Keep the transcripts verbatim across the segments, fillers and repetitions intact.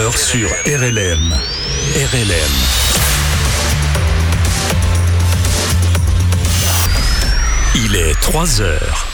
heure sur R L M. R L M. Il est trois heures.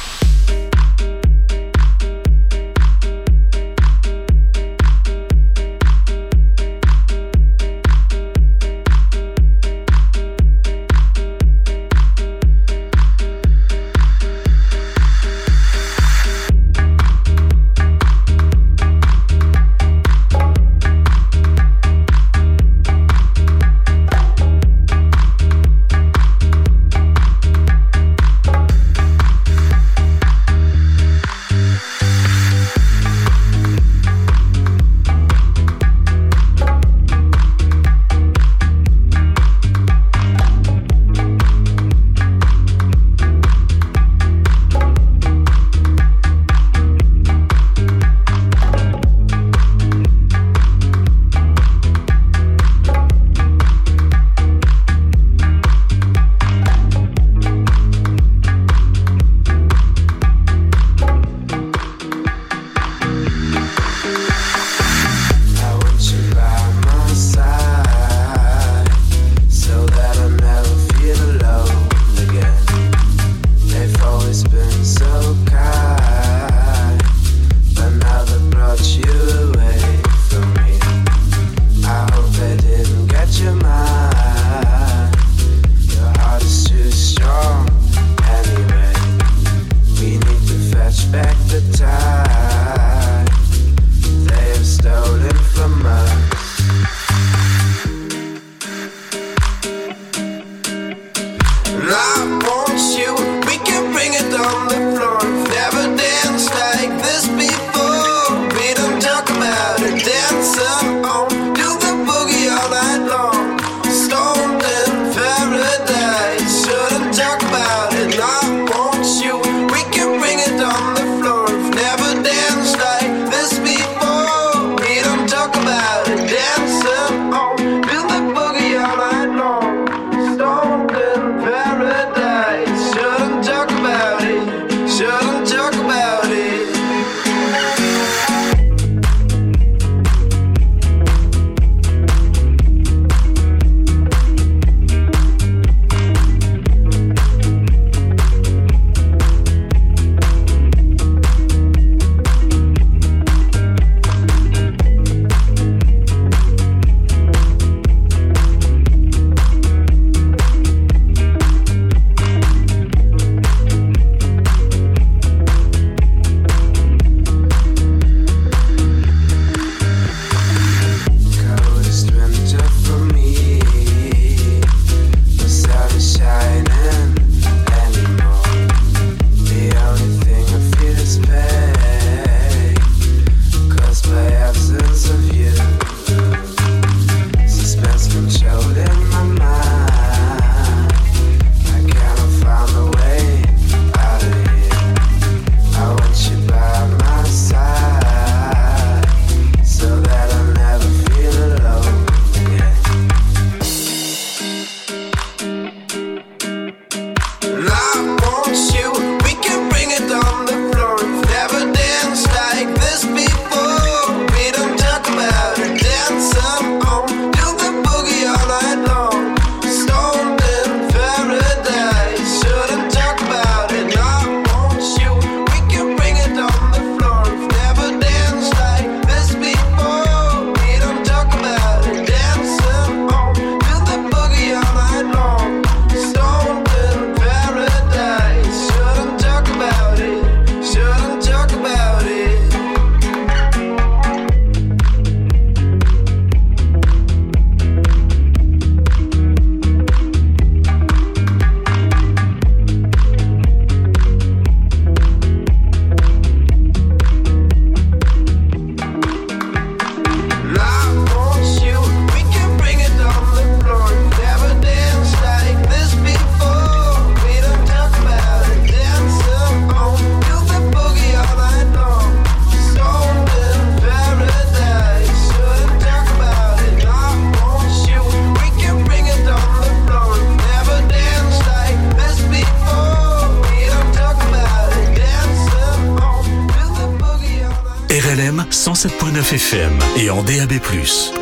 R L M cent sept virgule neuf F M et en D A B plus.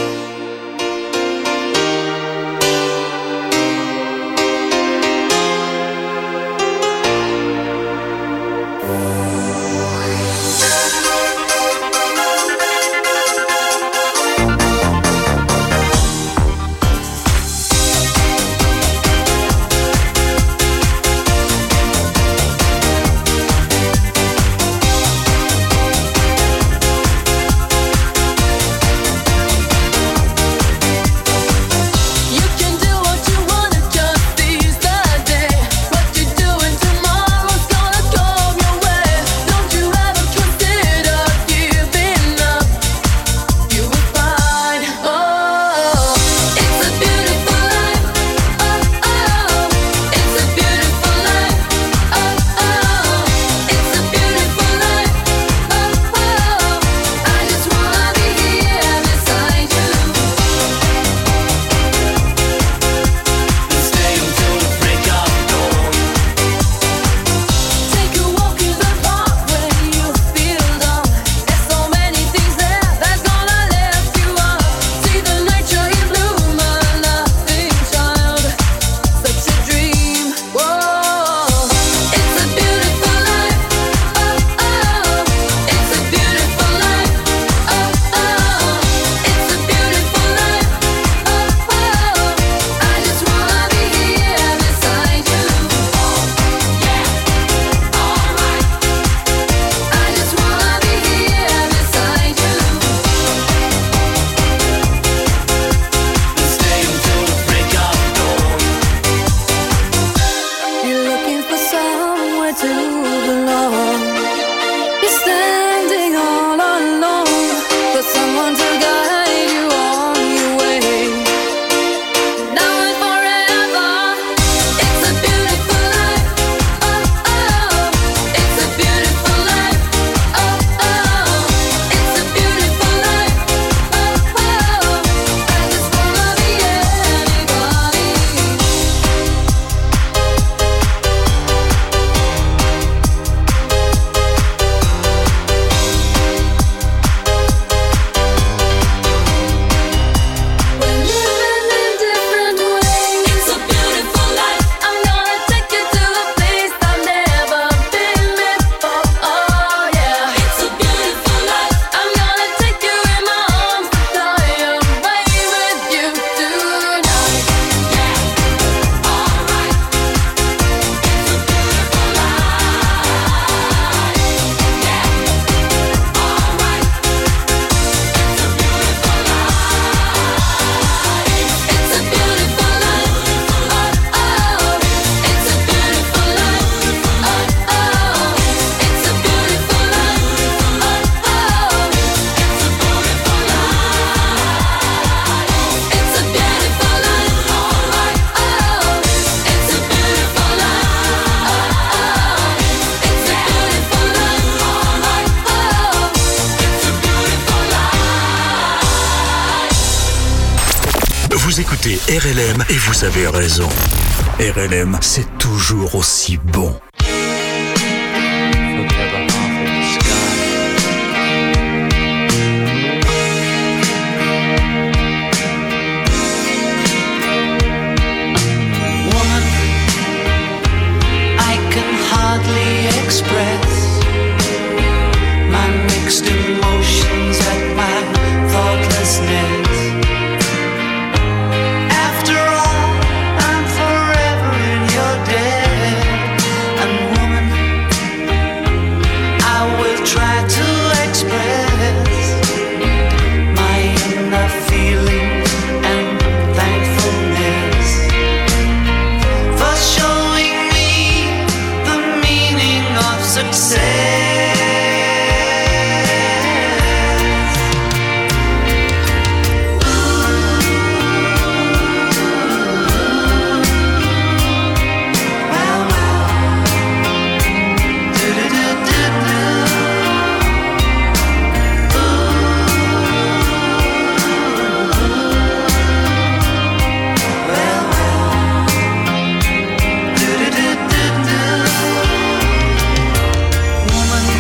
Vous écoutez R L M et vous avez raison. R L M, c'est toujours aussi bon. Woman,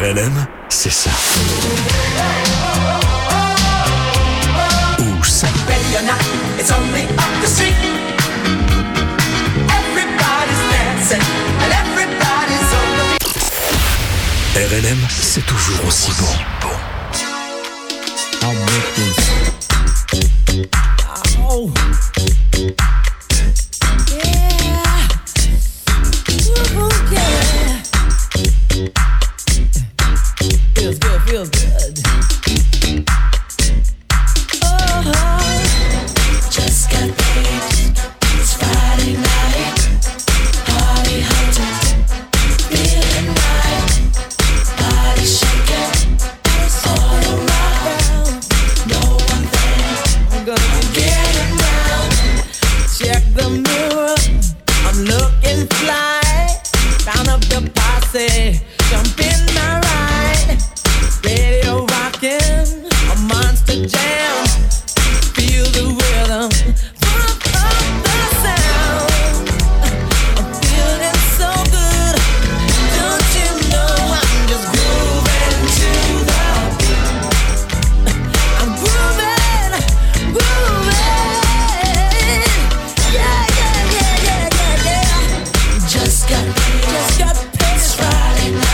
L M, c'est ça. Ou ça. Ready or not, it's only up the street. Everybody's dancing and everybody's on the beat. R L M, c'est toujours aussi bon. Bon. I'll make this. Oh. Yeah. Ooh, yeah. Feels good, feels good. Oh, Just got paid. It's Friday night. Party hunting. Feeling right. Body shaking. All around. No one there. I'm gonna be Getting down. check the mirror. I'm looking fly. Round up the posse. Jump in my ride. Radio rocking. A monster jam. Feel the rhythm. Pump up the sound. I'm feeling so good. Don't you know I'm just grooving to the beat. I'm grooving, grooving. Yeah, yeah, yeah, yeah, yeah, yeah. Just got paid. Just got paid. It's Friday night.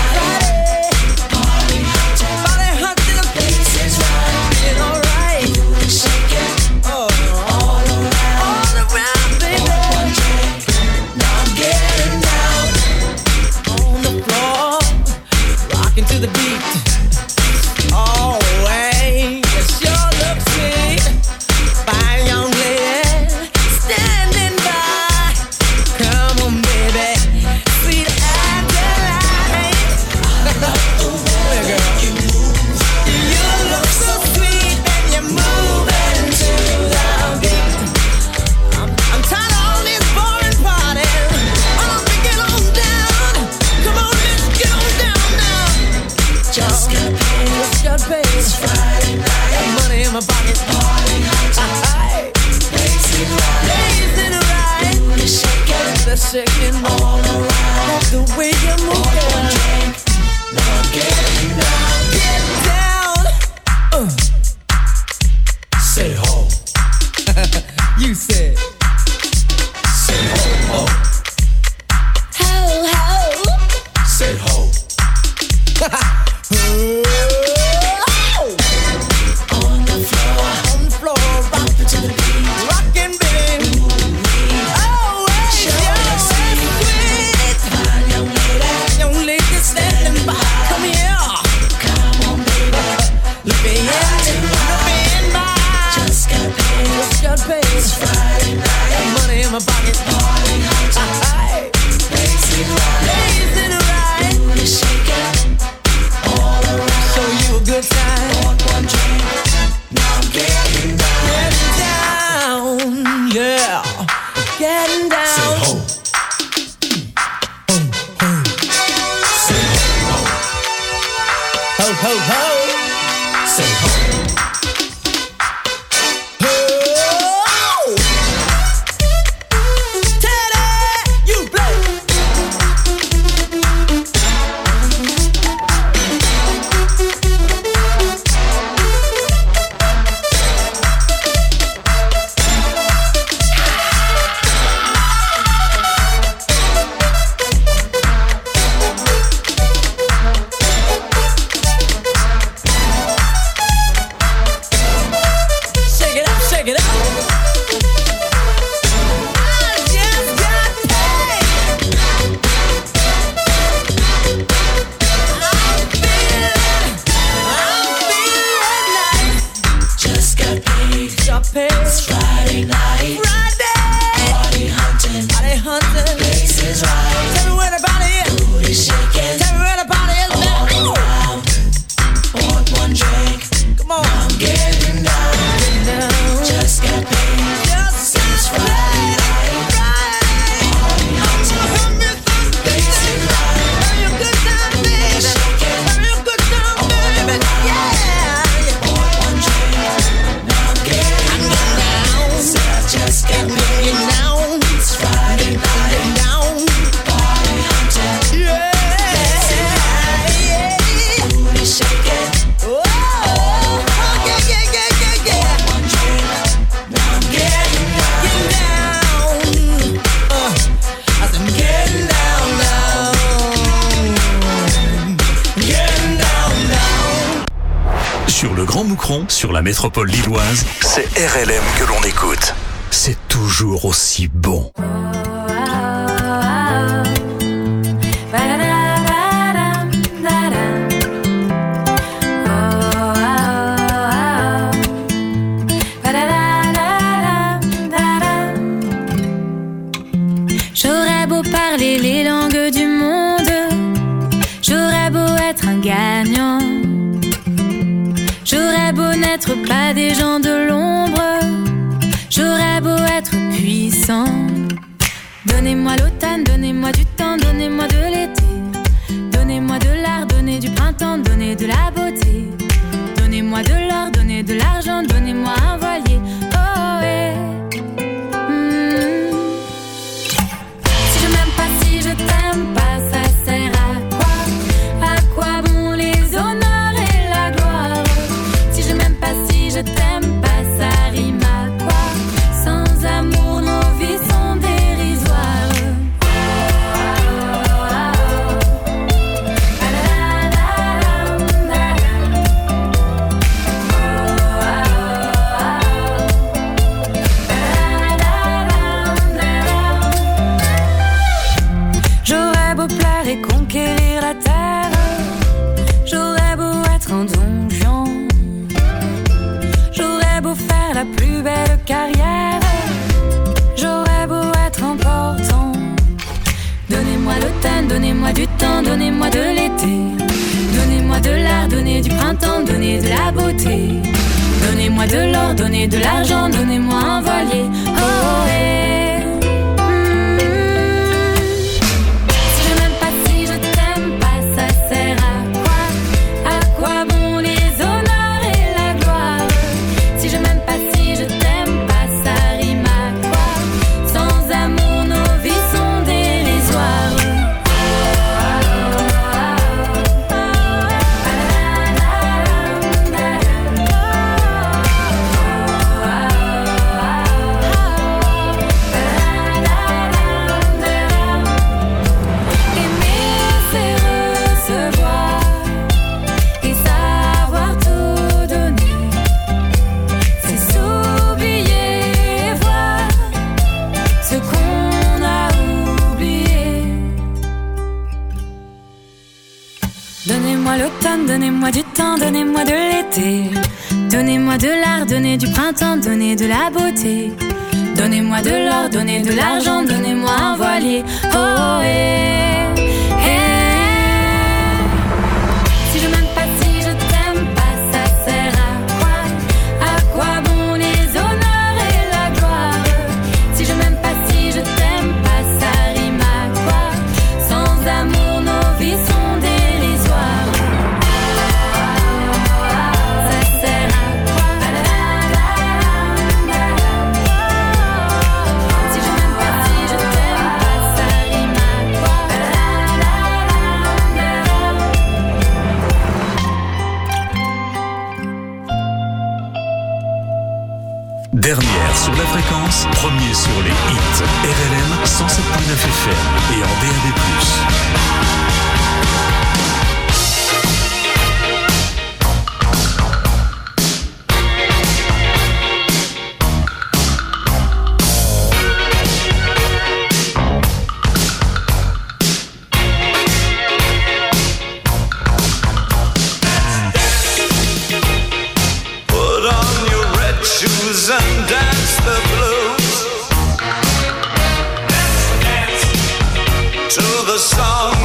Sur le Grand Moucron, sur la métropole lilloise, c'est R L M que l'on écoute. C'est toujours aussi bon. J'aurais beau parler les langues du monde, j'aurais beau être un gagnant, j'aurais beau n'être pas des gens de l'ombre, j'aurais beau être puissant. Donnez-moi l'automne, donnez-moi du temps, donnez-moi de l'été, donnez-moi de l'art, donnez du printemps, donnez de la beauté, donnez-moi de l'or, donnez de l'argent, donnez-moi un voilier. Oh ouais. Si je t'aime pas, ça sert à quoi? À quoi bon les honneurs et la gloire? Si je m'aime pas, si je t'aime pas, ça rime à quoi? Sans amour, nos vies sont dérisoires. Et conquérir la terre, j'aurais beau être un Don Juan, j'aurais beau faire la plus belle carrière, j'aurais beau être important. Donnez-moi l'automne, donnez-moi du temps, donnez-moi de l'été, donnez-moi de l'art, donnez du printemps, donnez de la beauté, donnez-moi de l'or, donnez de l'argent, donnez-moi un voilier. Oh, hey. Donnez-moi du temps, donnez-moi de l'été, donnez-moi de l'art, donnez du printemps, donnez de la beauté, donnez-moi de l'or, donnez de l'argent, donnez-moi un voilier. Oh, hey, hey. Si je m'aime pas, si je t'aime pas, ça sert à quoi? À quoi bon les honneurs et la gloire? Si je m'aime pas, si je t'aime pas, ça rime à quoi? Sans amour, nos vies sont dérisoires. Dernière sur la fréquence, premier sur les hits. R L M cent sept virgule neuf F M et en D A B plus. And dance the blues, dance, dance, to the song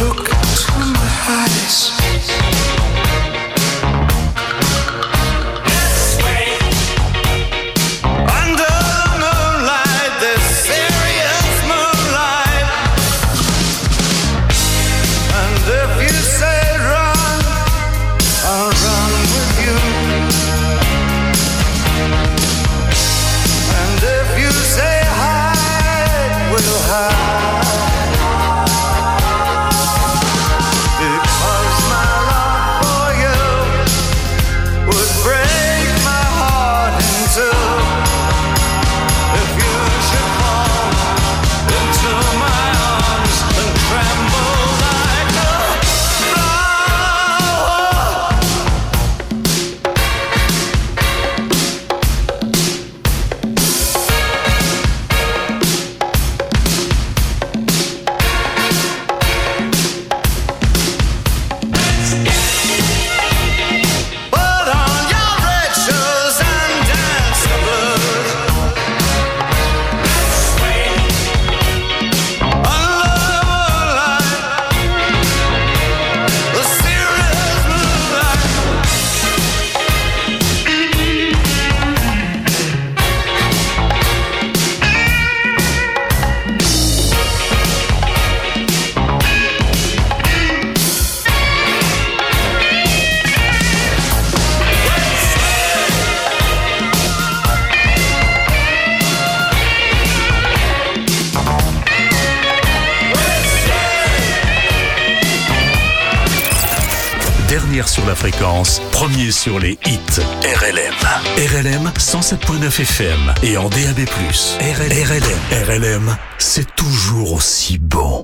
look into my eyes. This way. Under the moonlight, this serious moonlight. And if you say run, I'll run with you. And if you say hide, we'll hide. Because my love for you would break my heart in two. If you should fall into my arms and tremble like a flower. Put on your red shoes and dance the blues. Under the moonlight, the serious moonlight. Dernière sur la fréquence, premier sur les hits R L M. R L M cent sept virgule neuf F M et en D A B plus. R L M. R L M, c'est toujours aussi bon.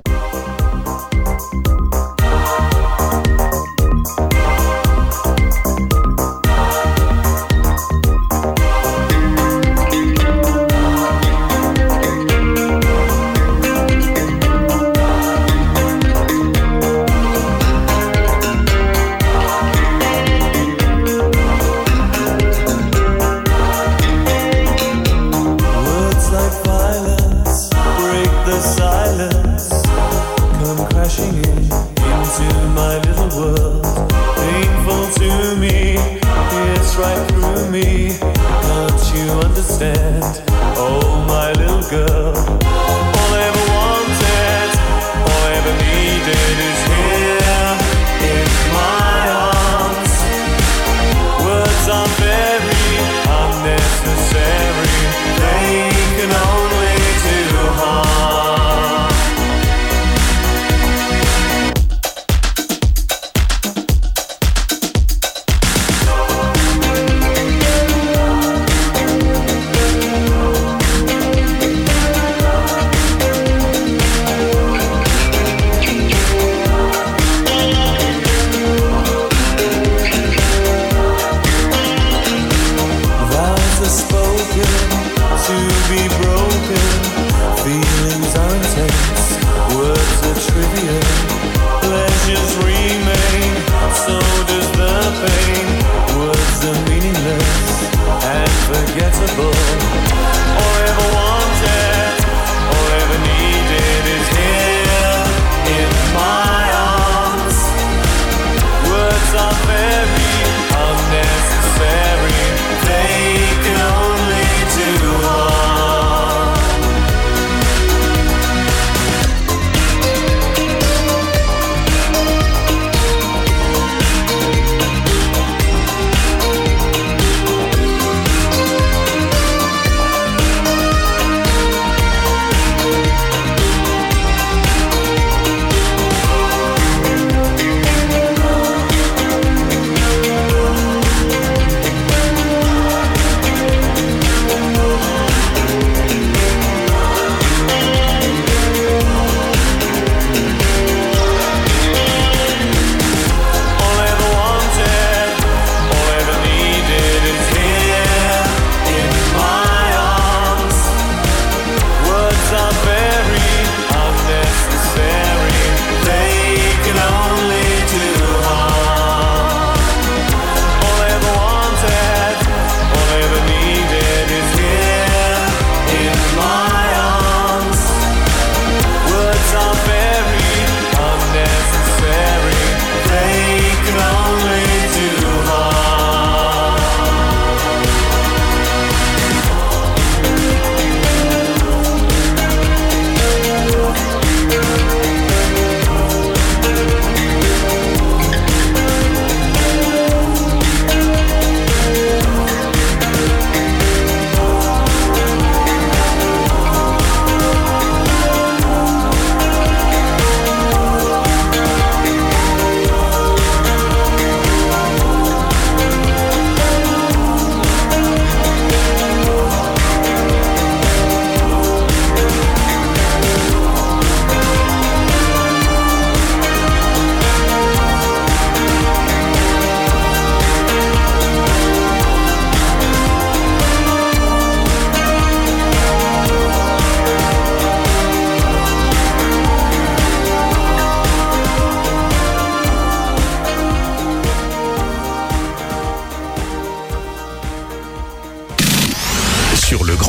Words like violence break the silence, come crashing in into my little world. Painful to me, it's right through me. Don't you understand? Oh, my little girl. All I ever wanted, all I ever needed is here in my arms. Words are very unnecessary. They can only do harm.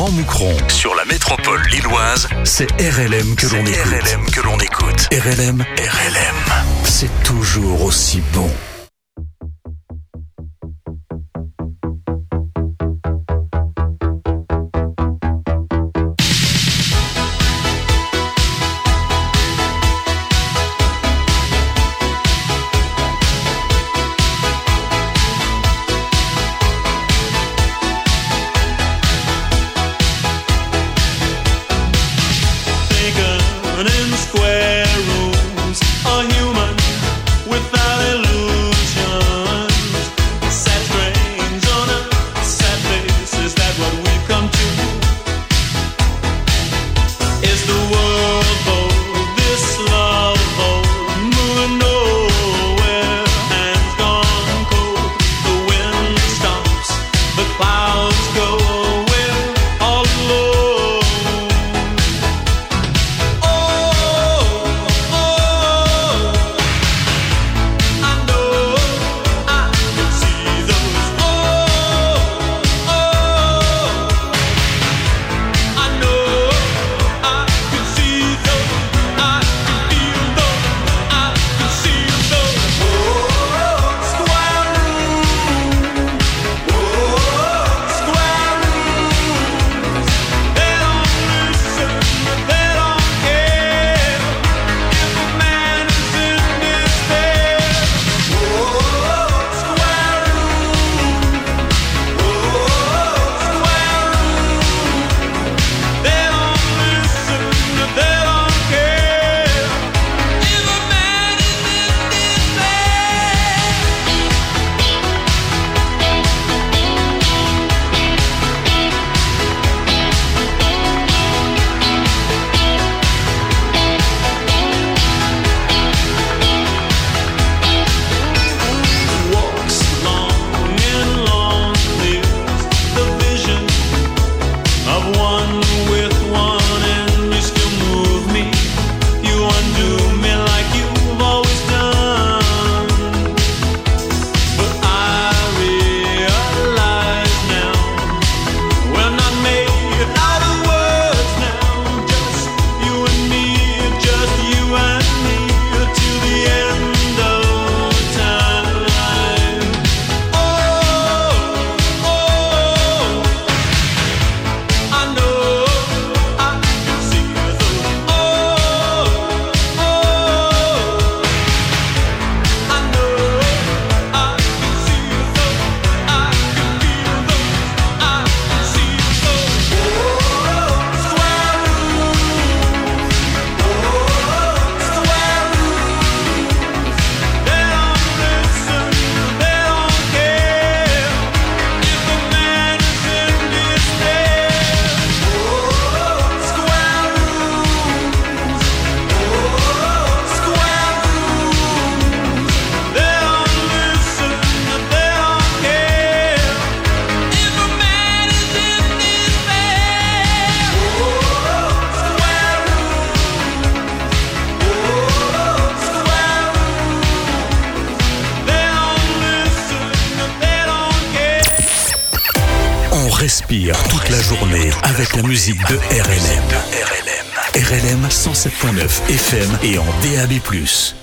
Grand Moucron. Sur la métropole lilloise, c'est R L M que l'on écoute. R L M que l'on écoute. R L M, R L M. C'est toujours aussi bon. Respire toute la journée avec la musique de R L M. R L M. R L M cent sept point neuf F M et en D A B plus.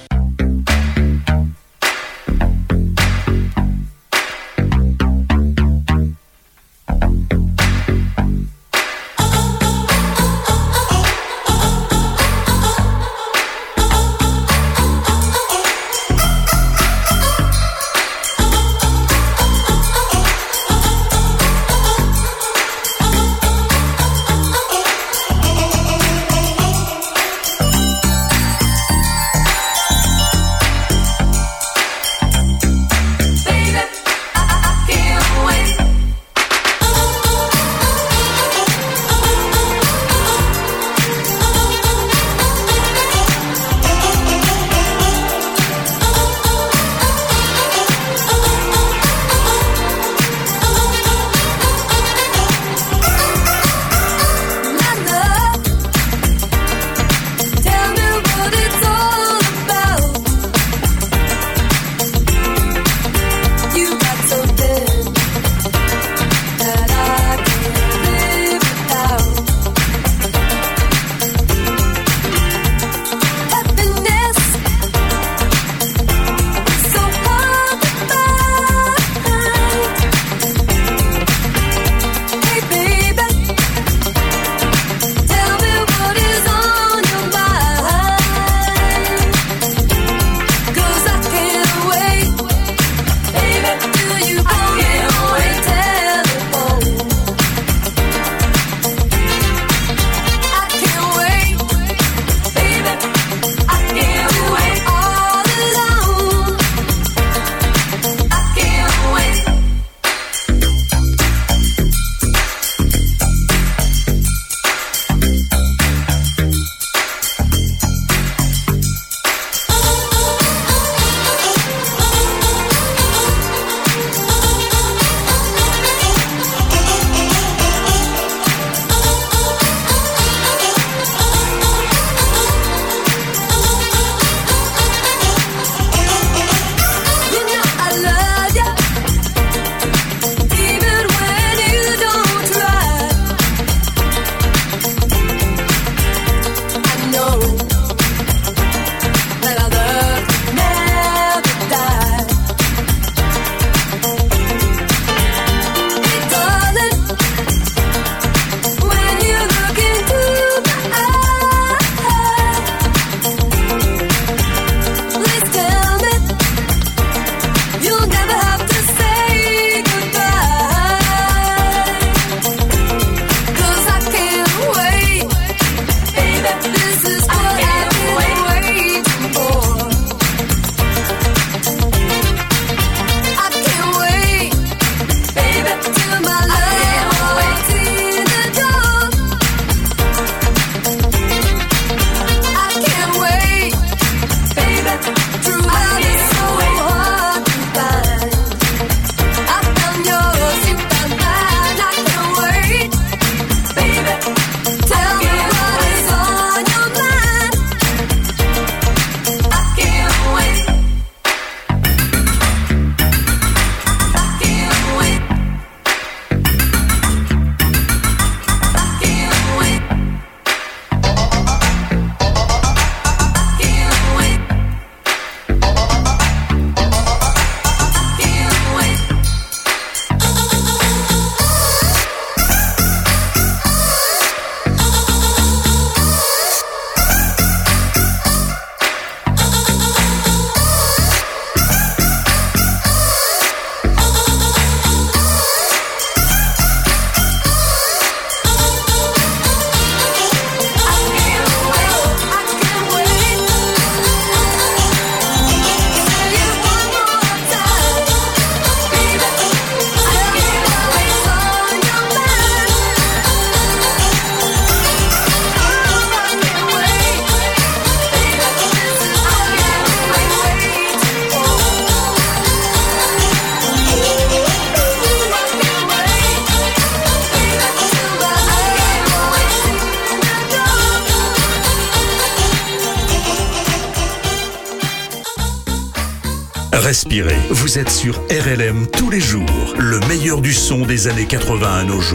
Respirez, vous êtes sur R L M tous les jours, le meilleur du son des années quatre-vingts à nos jours.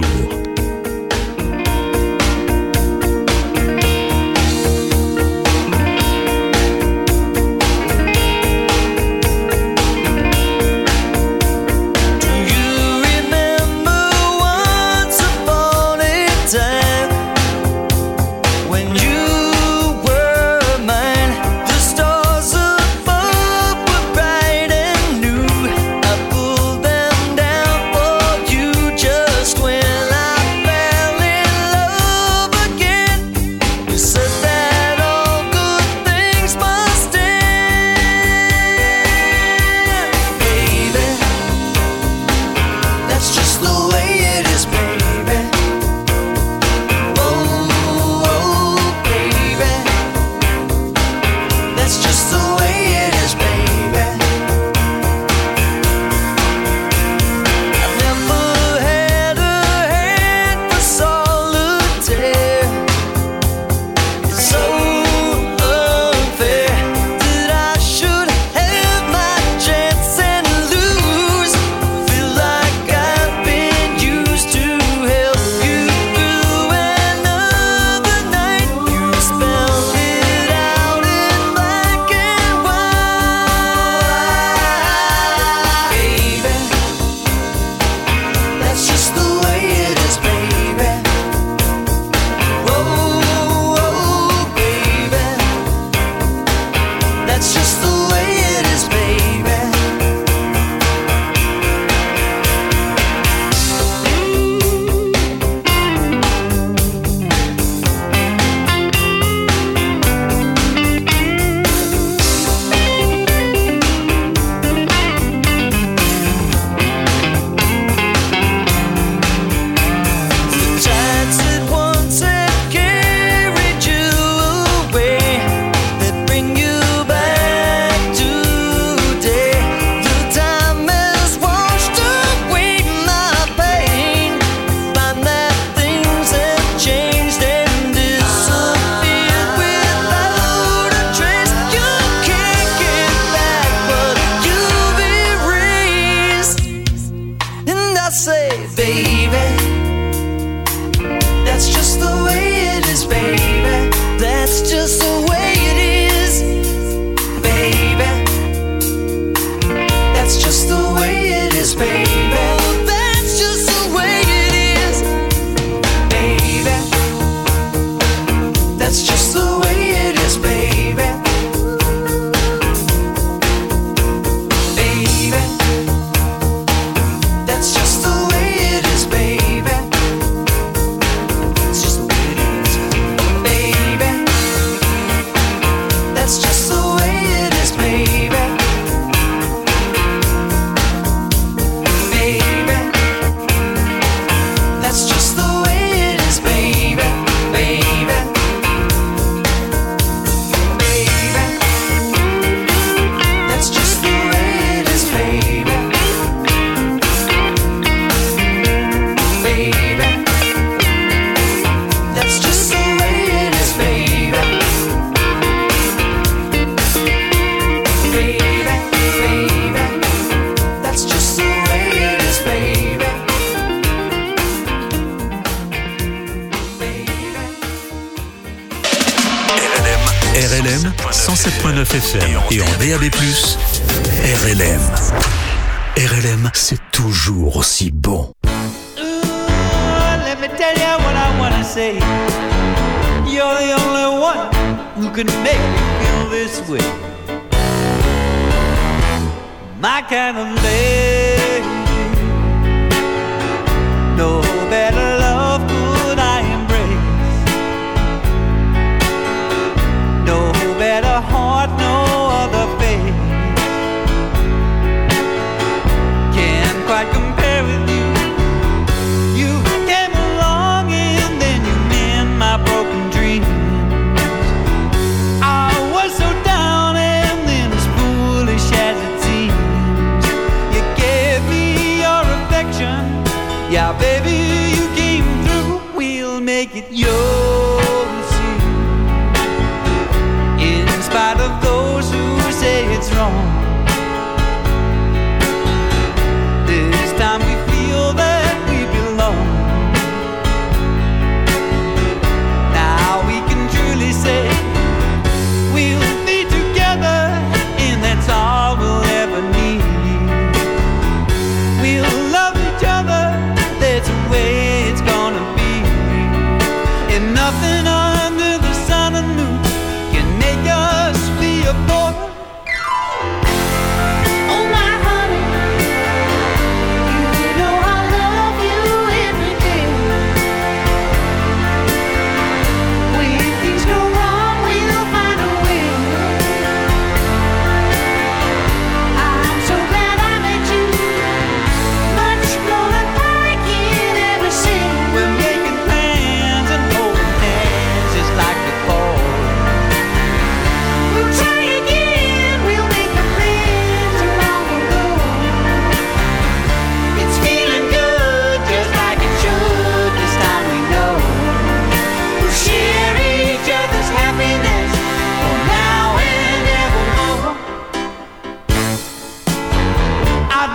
cent sept virgule neuf F M et en D A B plus, R L M. R L M, c'est toujours aussi bon. Ooh, let me tell you what I wanna say. You're the only one who can make me feel this way. My kind of lady. No better love could I embrace. No better heart, no other face can't quite compare with you. You came along and then you mend my broken dreams. I was so down and then as foolish as it seems, you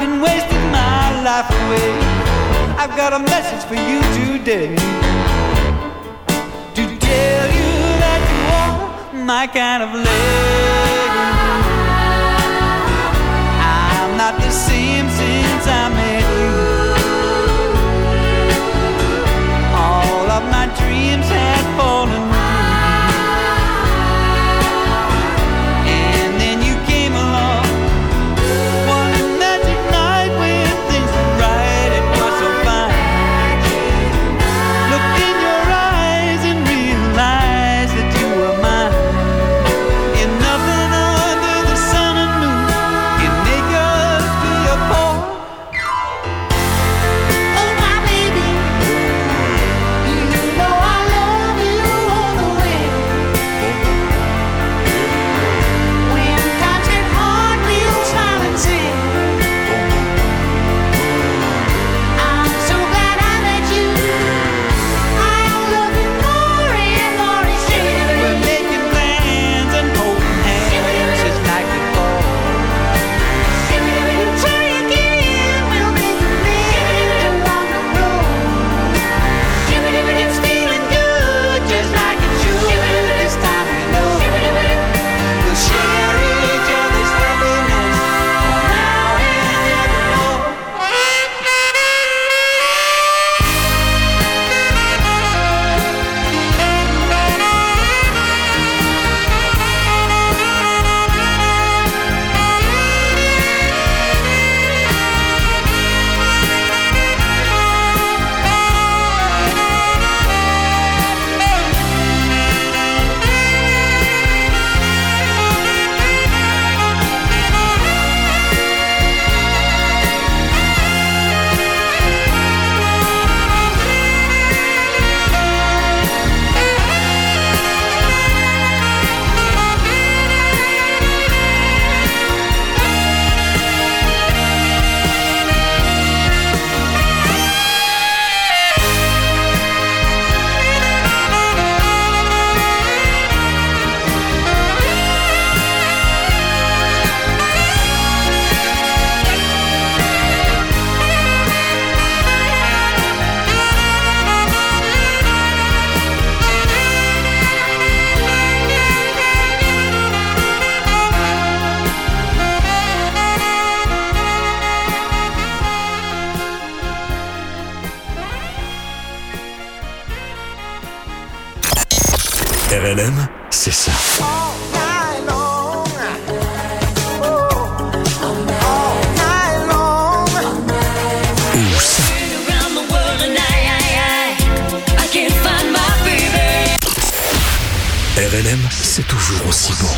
been wasting my life away. I've got a message for you today, to tell you that you are my kind of lady. I'm not the same since I met you. All of my dreams had fallen through, and then you came along. One magic night when things were right, it was so fine. Looked in your eyes and realized that you were mine. And nothing under the sun and moon can make us be apart. Oh my baby, you know I love you all the way. When times get hard, we'll smile and sing. I'm so glad I met you. I'll love you more and more each We're day. making plans and holding hands just like before. Try again, we'll make amends along the road. It's feeling good, just like it should. This time we know We'll share each other's happiness now and evermore. R L M, c'est ça. Ou ça. around the world and I, I, I, I can't find my baby. R L M, c'est toujours aussi bon.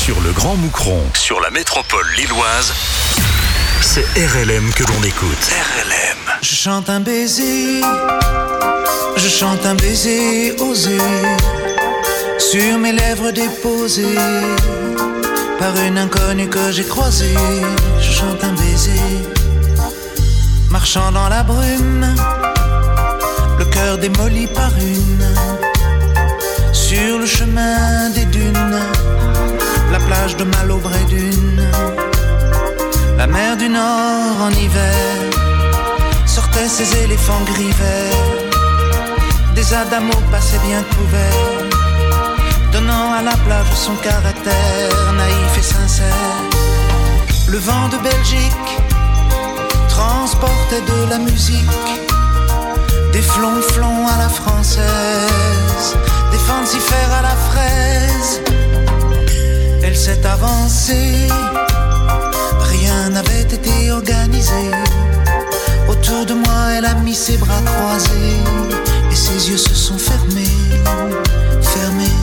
sur le Grand Moucron, sur la métropole lilloise, c'est R L M que l'on écoute. R L M. Je chante un baiser, je chante un baiser osé, sur mes lèvres déposées, par une inconnue que j'ai croisée. Je chante un baiser, marchant dans la brume, le cœur démoli par une, sur le chemin des dunes, la plage de Malo-Bray-Dune, la mer du Nord en hiver, sortait ses éléphants gris verts, des adamos passaient bien couverts, donnant à la plage son caractère naïf et sincère. Le vent de Belgique transportait de la musique, des flonflons à la française, des fancifères à la fraise. Elle s'est avancée, rien n'avait été organisé. Autour de moi, elle a mis ses bras croisés et ses yeux se sont fermés, fermés.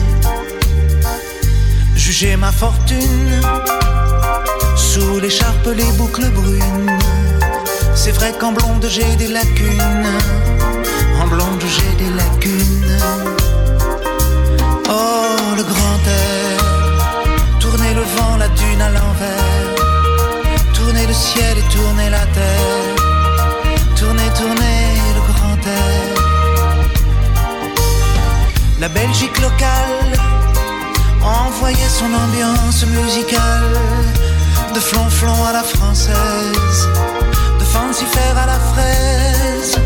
Jugez ma fortune, sous l'écharpe les boucles brunes. C'est vrai qu'en blonde j'ai des lacunes, en blonde j'ai des lacunes. Oh le grand air, tournez le vent, la dune à l'envers, tournez le ciel et tournez la terre, tournez, tournez le grand air. La Belgique locale envoyait son ambiance musicale, de flonflon à la française, de fancifère à la fraise.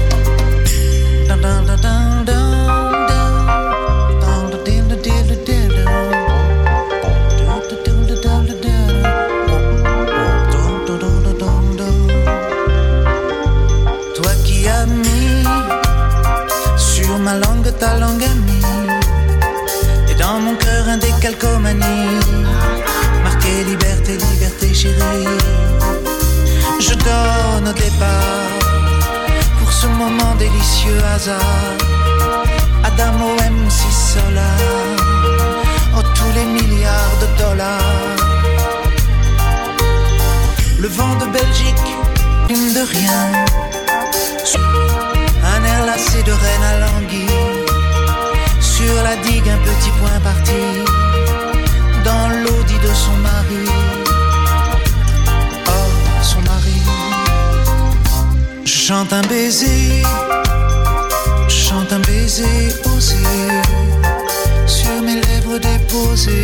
Toi qui as mis sur ma langue ta langue amie, et dans mon cœur un décalcomanie, marqué liberté, liberté chérie. Je donne au départ pour ce moment délicieux hasard, Adamo M C Solar, oh tous les milliards de dollars. Le vent de Belgique, mine de rien, un air lassé de reine à l'anguille, sur la digue un petit point parti, dans l'audit de son mari. Oh, son mari. Je chante un baiser, je chante un baiser osé, sur mes lèvres déposées.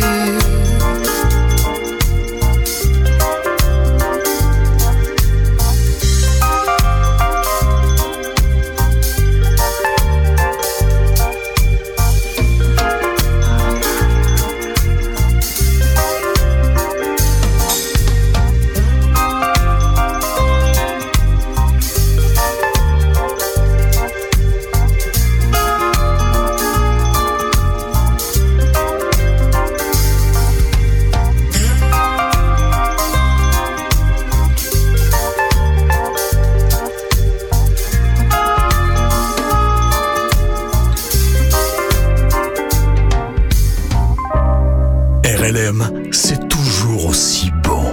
R L M, c'est toujours aussi bon.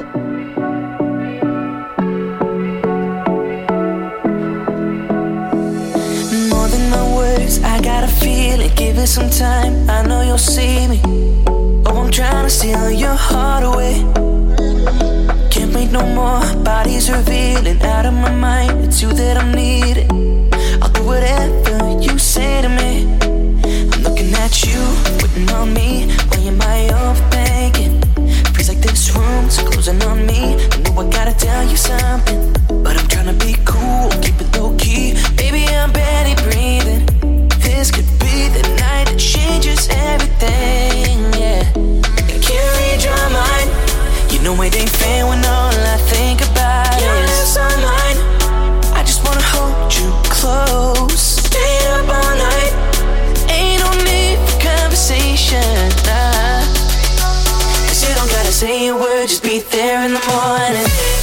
More than my words, I gotta feel it. Give it some time, I know you'll see me. Oh, I'm trying to steal your heart away. Can't wait no more, bodies revealing. Out of my mind, it's you that I'm needing. I'll do whatever you say to me. I'm looking at you, waiting on me. Playing my overthinking. Feels like this room's closing on me. I know I gotta tell you something, but I'm trying to be cool, keep it low key. Baby, I'm barely breathing. This could be the night that changes everything, yeah. I can't read your mind. You know it ain't fair when all I think about your is lips on mine. I just wanna hold you close, stay up all night. Ain't no need for conversation, nah. Cause you don't gotta say a word, just be there in the morning.